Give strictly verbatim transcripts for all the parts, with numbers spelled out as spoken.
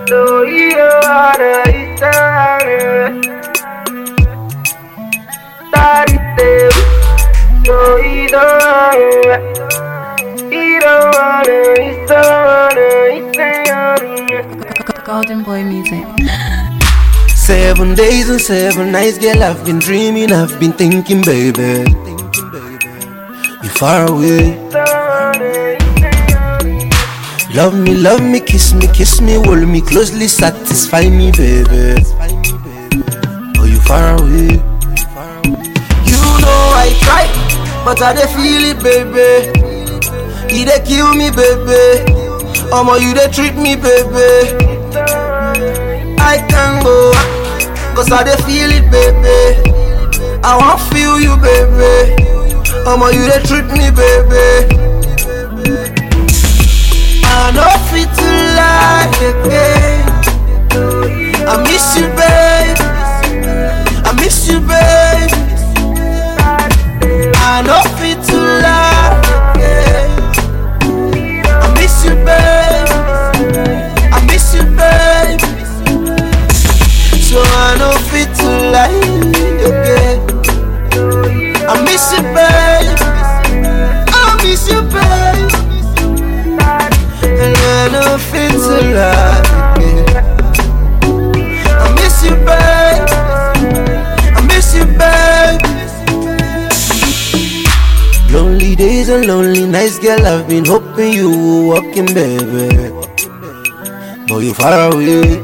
So you are the Italian. Tarite. So you don't. You don't wanna. Italian. Golden Boy Music. Seven days and seven nights, girl, I've been dreaming, I've been thinking, baby, you're far away. Love me, love me, kiss me, kiss me, hold me closely, satisfy me, baby. Oh, you far away. You know I try, but I dey feel it, baby. You dey kill me, baby. Omo, you dey treat me, baby. I can go, cause I dey feel it, baby. I want feel you, baby. Omo, you dey treat me, baby. I know fit to lie again. I miss you, babe. I miss you, babe. I know fit to lie again. I miss you, babe. I miss you, babe. So I know fit to lie again. I miss you, babe. I miss you, babe. And I know fit to lie again. I miss you, babe. I miss you, babe. Lonely days and lonely nights, girl, I've been hoping you were walking, baby. But you far away.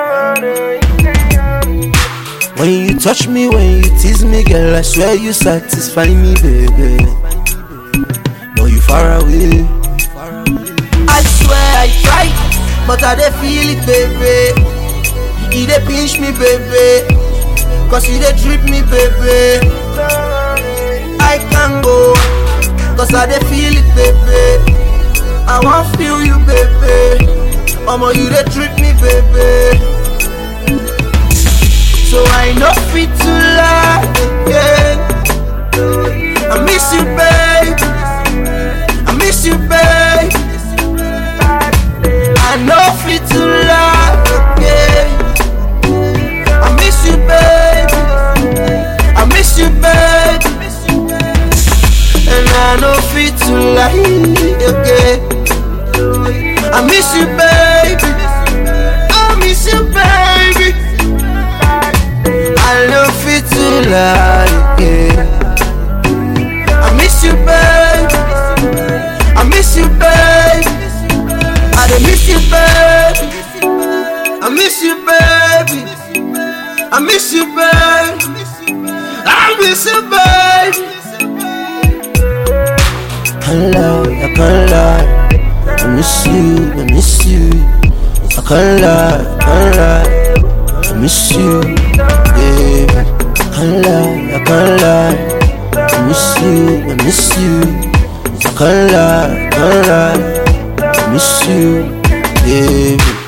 When you touch me, when you tease me, girl, I swear you satisfy me, baby. But you far away. I swear I try, but I dey feel it, baby. You dey pinch me, baby, cause you dey treat me, baby. I can't go, cause I dey feel it, baby. I want feel you, baby. Omo, you dey treat me, baby. So I know fit to lie again. I miss you, babe. I miss you, babe. I know fit to lie again. I miss you, babe. I miss you, babe. And I know fit to lie again. I miss you, baby. I miss you, baby. I know fit to lie again. I miss you, babe. I miss you, babe. I dey miss you, baby. I miss you, baby. I miss you, baby. I miss you, baby. Can't lie, I can't lie. I miss you, I miss you. I can't lie, I can't lie. I miss you, baby. I can't lie, I can't lie. I miss you, I miss you. I can't lie, I can't lie. I miss you, baby.